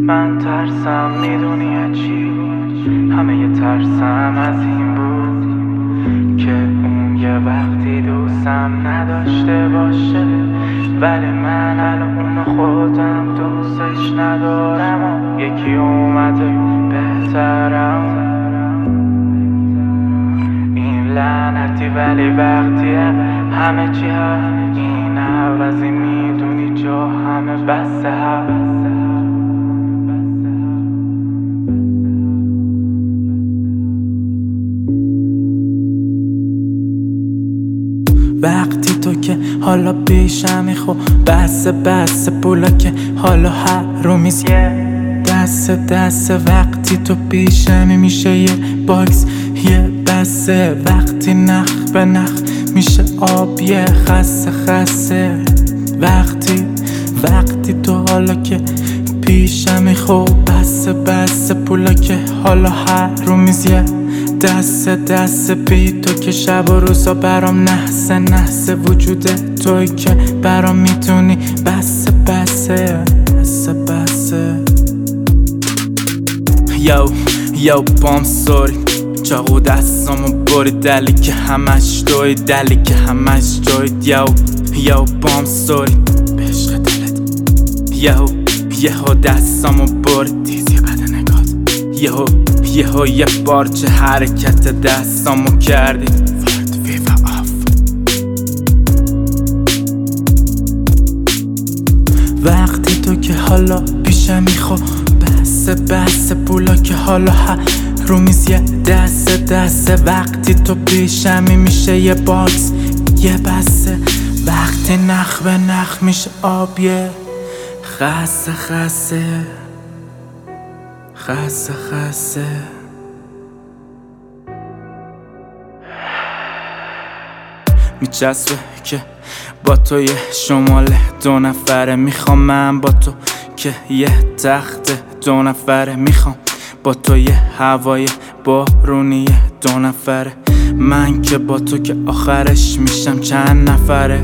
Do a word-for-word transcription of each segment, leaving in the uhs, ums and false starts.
من ترسم میدونی چی بود، همه ی ترسم از این بود که اون یه وقتی دوستم نداشته باشه، ولی من الان اونو خودم دوستش ندارم و یکی اومده بهترم. این لعنتی ولی وقتیه همه چی هست، این عوضی میدونی جا همه بسته هست. وقتی تو که حالا پیشمی خب بس بس پولا که حالا حرومیز یه دست دست. وقتی تو پیشمی میشه یه باکس یه بسه، وقتی نخ به نخ میشه آب یه خسته خسته. وقتی وقتی تو حالا که پیشمی خب بس بس پولا که حالا حرومیز یه دست دست. بی تو که شب و روزا برام نحسه نحسه، وجود توی که برام میتونی بسه بسه بسه بسه. یو یو بام سوری چاقو دستامو بری، دلی که همش توی دلی که همش توی. یو یو بام سوری به عشق دلت. یو یهو دستامو بری دیدی بد نگات. یهو یهو یه بارچه حرکت دستامو کردی وارد ویوا آف. وقتی تو که حالا پیشمی خب بس بس پولا که حالا حرومیز یه دست دست. وقتی تو پیشمی میشه یه باکس یه بسه، وقتی نخ به نخ میشه آب یه خسته خسته خسته خسته. میچسبه که با تو یه شمال دو نفره، میخوام من با تو که یه تخت دو نفره، میخوام با تو یه هوای بارونی دو نفره، من که با تو که آخرش میشم چند نفره.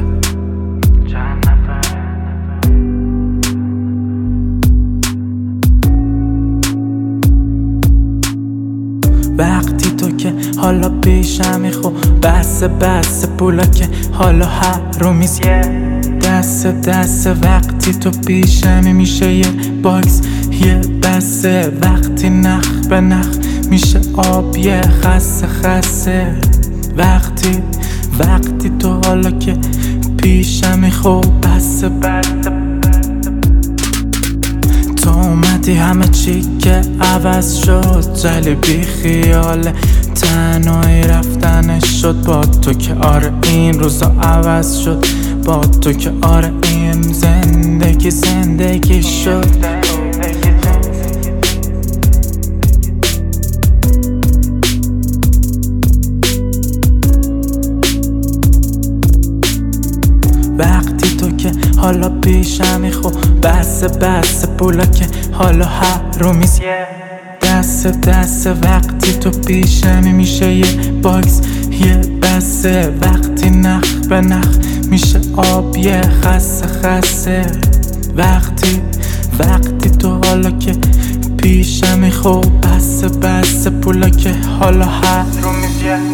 وقتی تو که حالا پیشمی خب بس بس پولا که حالا حرومیز یه دست دست. وقتی تو پیشمی میشه یه باکس یه بسه، وقتی نخ به نخ میشه آب یه خسته خسته. وقتی وقتی تو حالا که پیشمی خب بس بس تو اومدی همه چی که عوض شد، ولی بی خیال تنهایی رفتنش شد. با تو که آره این روزا عوض شد، با تو که آره این زندگی زندگی شد. وقتی تو که حالا پیشمی خب بس بس پولا که حالا حرومیز یه دست دست. وقتی تو پیشمی میشه یه باکس یه بسه، وقتی نخ به نخ میشه آب یه خسته خسته. وقتی وقتی تو حالا که پیشمی خب بس بس پولا که حالا حرومیز یه